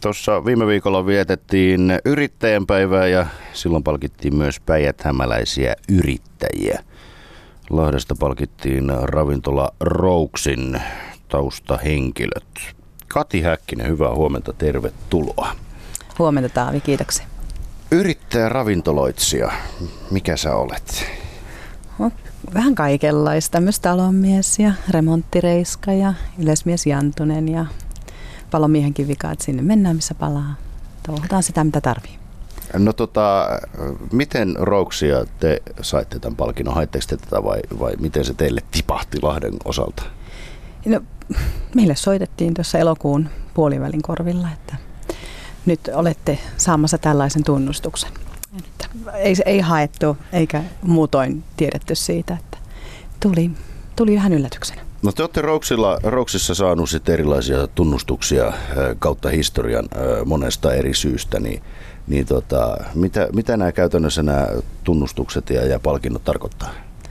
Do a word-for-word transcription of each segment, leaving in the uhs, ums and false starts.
Tuossa viime viikolla vietettiin yrittäjänpäivää ja silloin palkittiin myös päijäthämäläisiä yrittäjiä. Lahdesta palkittiin ravintola Rouksin taustahenkilöt. Kati Häkkinen, hyvää huomenta, tervetuloa. Huomenta Taavi, kiitoksia. Yrittäjä ravintoloitsija, mikä sä olet? No, vähän kaikenlaista, myös talonmies ja remonttireiska ja yleismies Jantunen ja palomiehenkin vika, että sinne mennään missä palaa. Touhutaan sitä mitä tarvii. No tota, miten Rouksia te saitte tämän palkinnon? Haitteko te tätä vai, vai miten se teille tipahti Lahden osalta? No, meille soitettiin tuossa elokuun puolivälin korvilla, että nyt olette saamassa tällaisen tunnustuksen. Että ei, ei haettu eikä muutoin tiedetty siitä, että tuli, tuli ihan yllätyksenä. No te olette Rouksilla, Rouksissa saanut sitten erilaisia tunnustuksia kautta historian monesta eri syystä, niin, niin tota, mitä, mitä nämä käytännössä nämä tunnustukset ja, ja palkinnot tarkoittaa?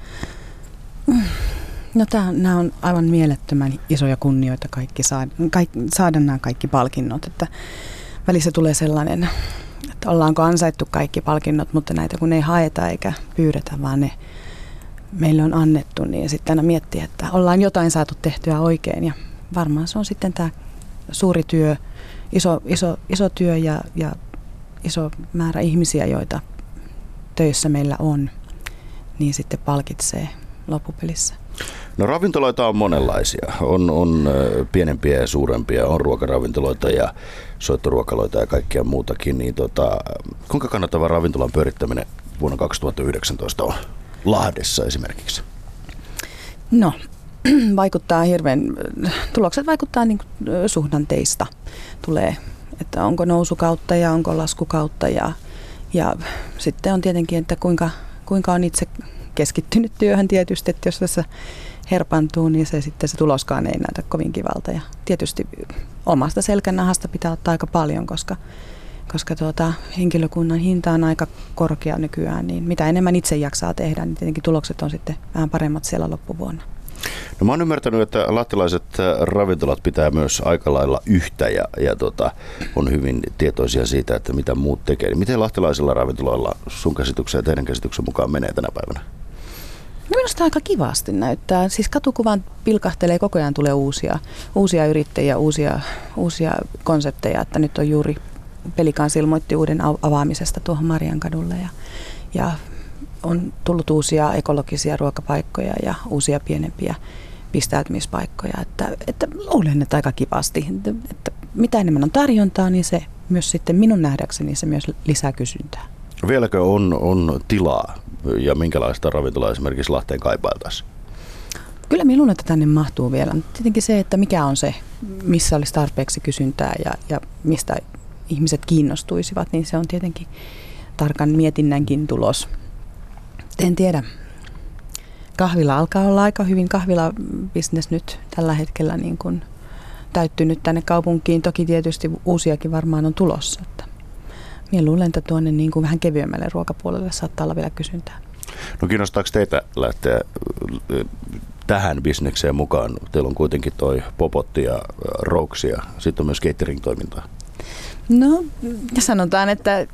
No tämä, nämä on aivan mielettömän isoja kunnioita kaikki saada, kaikki, saada nämä kaikki palkinnot, että välissä tulee sellainen, että ollaanko ansaittu kaikki palkinnot, mutta näitä kun ei haeta eikä pyydetä, vaan ne meille on annettu, niin sitten aina miettii, että ollaan jotain saatu tehtyä oikein ja varmaan se on sitten tämä suuri työ, iso, iso, iso työ ja, ja iso määrä ihmisiä, joita töissä meillä on, niin sitten palkitsee loppupelissä. No ravintoloita on monenlaisia. On, on pienempiä ja suurempia, on ruokaravintoloita ja soittoruokaloita ja kaikkea muutakin. Niin tota, kuinka kannattava ravintolan pyörittäminen vuonna kaksituhattayhdeksäntoista on Lahdessa esimerkiksi? No, vaikuttaa hirveän, tulokset vaikuttaa niin kuin suhdanteista. Tulee, että onko nousukautta ja onko laskukautta ja, ja sitten on tietenkin, että kuinka, kuinka on itse keskittynyt työhön tietysti, että jos tässä herpantuu, niin se sitten se tuloskaan ei näytä kovin kivalta. Ja tietysti omasta selkänahasta pitää ottaa aika paljon, koska, koska tuota, henkilökunnan hinta on aika korkea nykyään, niin mitä enemmän itse jaksaa tehdä, niin tietenkin tulokset on sitten vähän paremmat siellä loppuvuonna. No mä oon ymmärtänyt, että lahtelaiset ravintolat pitää myös aika lailla yhtä ja, ja tota, on hyvin tietoisia siitä, että mitä muut tekee. Miten lahtelaisilla ravintoloilla sun käsityksen ja teidän käsityksen mukaan menee tänä päivänä? Minusta aika kivasti näyttää. Siis katukuvan pilkahtelee, koko ajan tulee uusia, uusia yrittäjiä, uusia, uusia konsepteja. Että nyt on juuri Pelikans ilmoitti uuden avaamisesta tuohon Mariankadulle ja, ja on tullut uusia ekologisia ruokapaikkoja ja uusia pienempiä pistäytymispaikkoja. Että, että luulen, että aika kivasti. Että, että mitä enemmän on tarjontaa, niin se myös sitten minun nähdäkseni se myös lisää kysyntää. Vieläkö on, on tilaa ja minkälaista ravintolaa esimerkiksi Lahteen kaipailtaisiin? Kyllä minä luulen, että tänne mahtuu vielä. Tietenkin se, että mikä on se, missä olisi tarpeeksi kysyntää ja, ja mistä ihmiset kiinnostuisivat, niin se on tietenkin tarkan mietinnänkin tulos. En tiedä. Kahvila alkaa olla aika hyvin. Kahvila-business nyt tällä hetkellä niin kuin täyttynyt tänne kaupunkiin. Toki tietysti uusiakin varmaan on tulossa. Minä luulen, että tuonne niin kuin vähän kevyemmälle ruokapuolelle saattaa olla vielä kysyntää. No kiinnostaako teitä lähteä tähän bisnekseen mukaan? Teillä on kuitenkin toi Popotti ja Rouksi ja sitten on myös catering-toimintaa. No sanotaan, että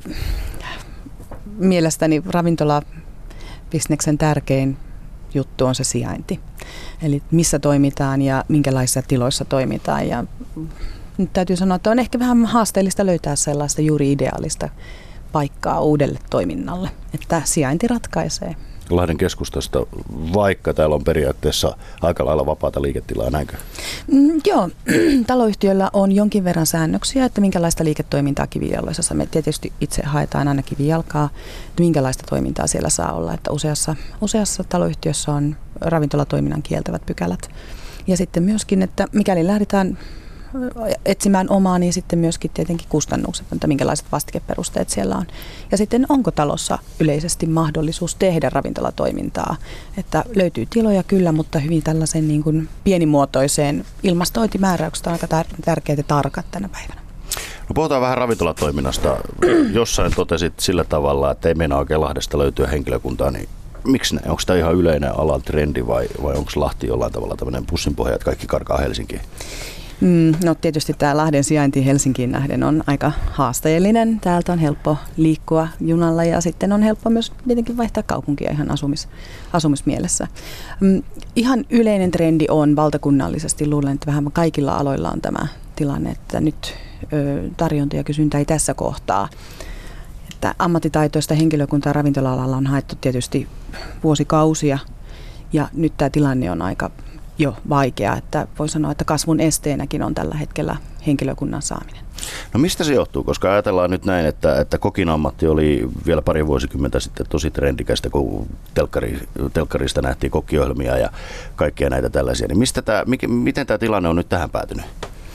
mielestäni ravintolabisneksen tärkein juttu on se sijainti. Eli missä toimitaan ja minkälaisissa tiloissa toimitaan. Ja nyt täytyy sanoa, että on ehkä vähän haasteellista löytää sellaista juuri ideaalista paikkaa uudelle toiminnalle, että sijainti ratkaisee. Lahden keskustasta, vaikka täällä on periaatteessa aika lailla vapaata liiketilaa, näinkö? Mm, joo, taloyhtiöllä on jonkin verran säännöksiä, että minkälaista liiketoimintaa kivijalloissa. Me tietysti itse haetaan aina kivijalkaa, että minkälaista toimintaa siellä saa olla. Että useassa, useassa taloyhtiössä on ravintolatoiminnan kieltävät pykälät. Ja sitten myöskin, että mikäli lähdetään etsimään omaa, niin sitten myöskin tietenkin kustannukset, että minkälaiset vastikeperusteet siellä on. Ja sitten onko talossa yleisesti mahdollisuus tehdä ravintolatoimintaa, että löytyy tiloja kyllä, mutta hyvin tällaisen niin kuin pienimuotoiseen ilmastointimääräykset on aika tär- tärkeät ja tarkat tänä päivänä. No puhutaan vähän ravintolatoiminnasta. Jossain totesit sillä tavalla, että ei meinaa oikein Lahdesta löytyä henkilökuntaa, niin miksi näin? Onko tämä ihan yleinen alan trendi vai, vai onko Lahti jollain tavalla tämmöinen pussinpohja, että kaikki karkaa Helsinkiin? Mm, no tietysti tämä Lahden sijainti Helsinkiin nähden on aika haasteellinen. Täältä on helppo liikkua junalla ja sitten on helppo myös tietenkin vaihtaa kaupunkia ihan asumis, asumismielessä. Mm, ihan yleinen trendi on valtakunnallisesti, luulen, että vähän kaikilla aloilla on tämä tilanne, että nyt ö, tarjonta ja kysyntä ei tässä kohtaa. Että ammattitaitoista henkilökuntaa ravintola-alalla on haettu tietysti vuosikausia ja nyt tämä tilanne on aika jo vaikea, että voi sanoa, että kasvun esteenäkin on tällä hetkellä henkilökunnan saaminen. No mistä se johtuu? Koska ajatellaan nyt näin, että, että kokin ammatti oli vielä pari vuosikymmentä sitten tosi trendikästä, kun telkkari, telkkarista nähtiin kokkiohjelmia ja kaikkia näitä tällaisia. Niin mistä tämä, miten tämä tilanne on nyt tähän päätynyt?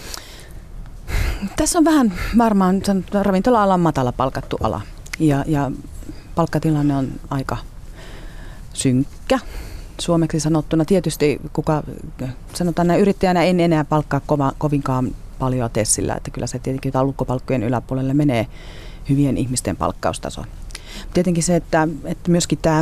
Tässä on vähän varmaan ravintola-ala on matala palkattu ala ja, ja palkkatilanne on aika synkkä. Suomeksi sanottuna tietysti kuka, sanotaan näin, yrittäjänä en enää palkkaa kova, kovinkaan paljon tessillä, että kyllä se tietenkin taulukkopalkkojen yläpuolelle menee hyvien ihmisten palkkaustaso. Tietenkin se, että, että myöskin tämä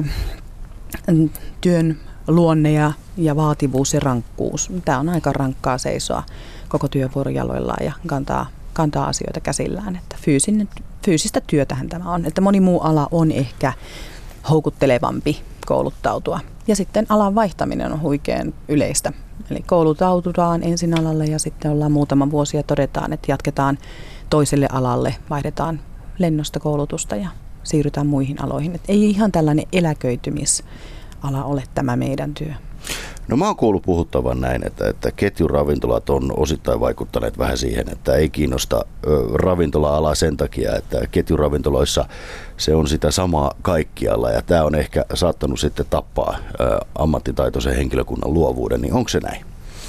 työn luonne ja, ja vaativuus ja rankkuus, tämä on aika rankkaa seisoa koko työvuoron jaloillaan ja kantaa, kantaa asioita käsillään, että fyysinen, fyysistä työtähän tämä on, että moni muu ala on ehkä houkuttelevampi kouluttautua. Ja sitten alan vaihtaminen on huikean yleistä. Eli kouluttaudutaan ensin alalle ja sitten ollaan muutama vuosi ja todetaan, että jatketaan toiselle alalle, vaihdetaan lennosta koulutusta ja siirrytään muihin aloihin. Et ei ihan tällainen eläköitymisala ole tämä meidän työ. No mä oon kuullut puhuttavan näin, että, että ketjuravintolat on osittain vaikuttaneet vähän siihen, että ei kiinnosta ö, ravintola-ala sen takia, että ketjuravintoloissa se on sitä samaa kaikkialla ja tämä on ehkä saattanut sitten tappaa ö, ammattitaitoisen henkilökunnan luovuuden, niin onko se näin?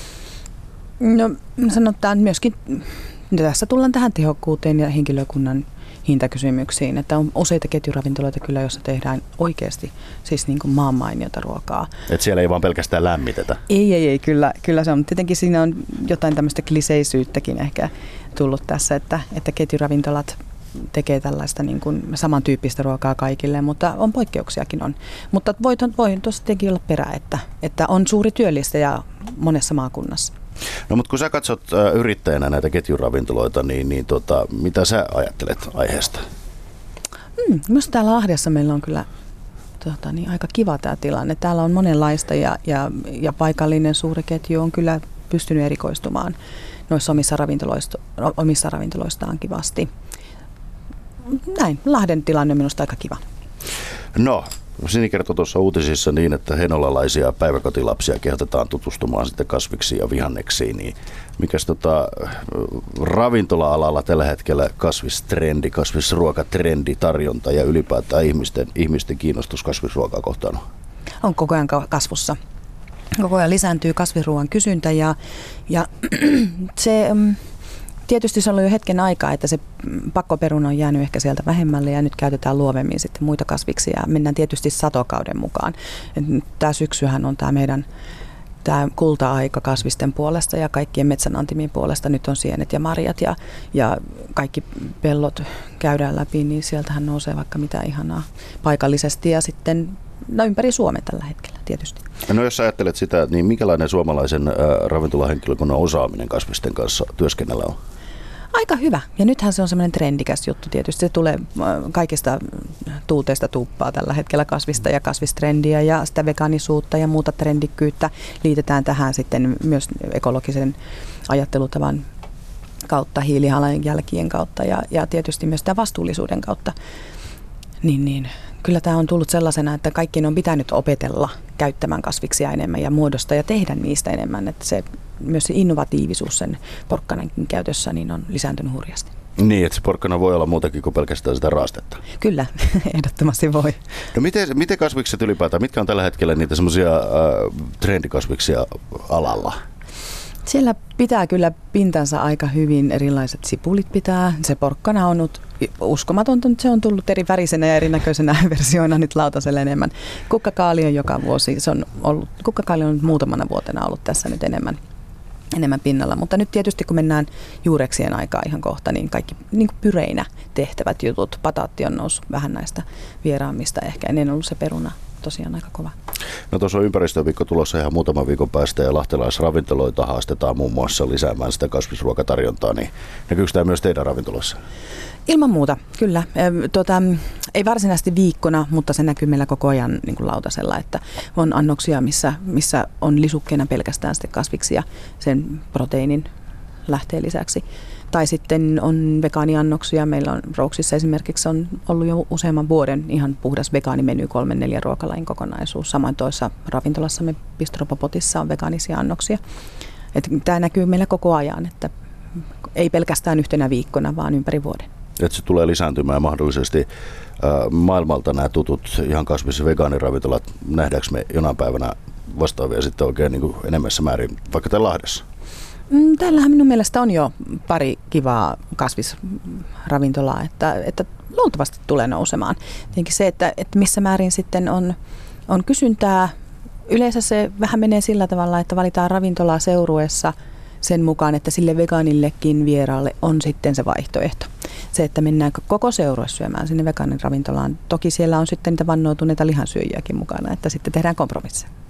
No sanotaan myöskin, tässä tullaan tähän tehokkuuteen ja henkilökunnan hintakysymyksiin, että on useita ketjuravintoloita kyllä, joissa tehdään oikeasti siis niin kuin maanmainiota ruokaa. Että siellä ei vaan pelkästään lämmitetä? Ei, ei, ei, kyllä, kyllä se on. Tietenkin siinä on jotain tämmöistä kliseisyyttäkin ehkä tullut tässä, että, että ketjuravintolat tekee tällaista niin kuin samantyyppistä ruokaa kaikille, mutta on poikkeuksiakin on. Mutta voi, voi tuossa tietenkin olla perä, että, että on suuri työllistäjä monessa maakunnassa. No mutta kun sä katsot äh, yrittäjänä näitä ketjuravintoloita, niin, niin tota, mitä sä ajattelet aiheesta? Hmm, myös täällä Lahdessa meillä on kyllä tota, niin aika kiva tämä tilanne. Täällä on monenlaista ja, ja, ja paikallinen suuri ketju on kyllä pystynyt erikoistumaan noissa omissa, ravintoloista, omissa ravintoloistaan kivasti. Näin, Lahden tilanne on minusta aika kiva. No, Sini kertoi tuossa uutisissa niin, että heinolalaisia päiväkotilapsia kehotetaan tutustumaan sitten kasviksiin ja vihanneksiin. Niin mikäs tota, ravintola-alalla tällä hetkellä kasvistrendi, kasvisruokatrendi, tarjonta ja ylipäätään ihmisten, ihmisten kiinnostus kasvisruokaa kohtaan on? On koko ajan kasvussa. Koko ajan lisääntyy kasvisruoan kysyntä ja, ja se... Tietysti se on ollut jo hetken aikaa, että se pakkoperuna on jäänyt ehkä sieltä vähemmälle ja nyt käytetään luovemmin sitten muita kasviksia ja mennään tietysti satokauden mukaan. Tämä syksyhän on tämä meidän tämä kulta-aika kasvisten puolesta ja kaikkien metsänantimien puolesta. Nyt on sienet ja marjat ja, ja kaikki pellot käydään läpi, niin sieltähän nousee vaikka mitä ihanaa paikallisesti ja sitten no, ympäri Suomen tällä hetkellä tietysti. No jos ajattelet sitä, niin minkälainen suomalaisen äh, ravintolahenkilökunnan osaaminen kasvisten kanssa työskennellä on? Aika hyvä. Ja nythän se on semmoinen trendikäs juttu tietysti. Se tulee kaikista tuuteista tuuppaa tällä hetkellä kasvista ja kasvistrendiä ja sitä vegaanisuutta ja muuta trendikkyyttä liitetään tähän sitten myös ekologisen ajattelutavan kautta, hiilijalanjälkien kautta ja, ja tietysti myös tämä vastuullisuuden kautta. Niin, niin. Kyllä tämä on tullut sellaisena, että kaikkien on pitänyt opetella käyttämään kasviksia enemmän ja muodostaa ja tehdä niistä enemmän. Että se, myös se innovatiivisuus sen porkkanankin käytössä niin on lisääntynyt hurjasti. Niin, että se porkkana voi olla muutakin kuin pelkästään sitä raastetta. Kyllä, ehdottomasti voi. No miten, miten kasvikset ylipäätään, mitkä on tällä hetkellä niitä semmoisia äh, trendikasviksia alalla? Siellä pitää kyllä pintansa aika hyvin, erilaiset sipulit pitää. Se porkkana on ollut uskomatonta, mutta se on tullut eri värisenä ja erinäköisenä versioina nyt lautaselle enemmän. Kukkakaali on joka vuosi, se on ollut, kukkakaali on muutamana vuotena ollut tässä nyt enemmän, enemmän pinnalla. Mutta nyt tietysti kun mennään juureksien aikaa ihan kohta, niin kaikki niin kuin pyreinä tehtävät jutut. Pataatti on noussut vähän näistä vieraammista, ehkä ennen ollut se peruna tosiaan aika kova. No tuossa on ympäristöviikko tulossa ihan muutaman viikon päästä ja lahtelaisravintoloita haastetaan muun muassa lisäämään sitä kasvisruokatarjontaa, niin näkyykö tämä myös teidän ravintolassa? Ilman muuta, kyllä. Tuota, ei varsinaisesti viikkona, mutta se näkyy meillä koko ajan niin kuin lautasella, että on annoksia, missä, missä on lisukkeena pelkästään sitten kasviksia sen proteiinin lähteen lisäksi. Tai sitten on vegaaniannoksia. Meillä on Rouksissa esimerkiksi on ollut jo useamman vuoden ihan puhdas vegaanimeny, kolmen neljän ruokalajin kokonaisuus. Samoin toisessa ravintolassamme Bistropopotissa on vegaanisia annoksia. Että tämä näkyy meillä koko ajan, että ei pelkästään yhtenä viikkona, vaan ympäri vuoden. Että se tulee lisääntymään mahdollisesti äh, maailmalta nämä tutut ihan kasvis- ja vegaaniravintolat. Nähdäänkö me jonain päivänä vastaavia sitten oikein niin kuin enemmässä määrin vaikka täällä Lahdessa? Täällähän minun mielestä on jo pari kivaa kasvisravintolaa, että, että luultavasti tulee nousemaan. Tietenkin se, että, että missä määrin sitten on, on kysyntää. Yleensä se vähän menee sillä tavalla, että valitaan ravintolaa seurueessa sen mukaan, että sille vegaanillekin vieraalle on sitten se vaihtoehto. Se, että mennäänkö koko seurue syömään sinne vegaaniravintolaan. Toki siellä on sitten niitä vannoutuneita lihansyöjiäkin mukana, että sitten tehdään kompromisseja.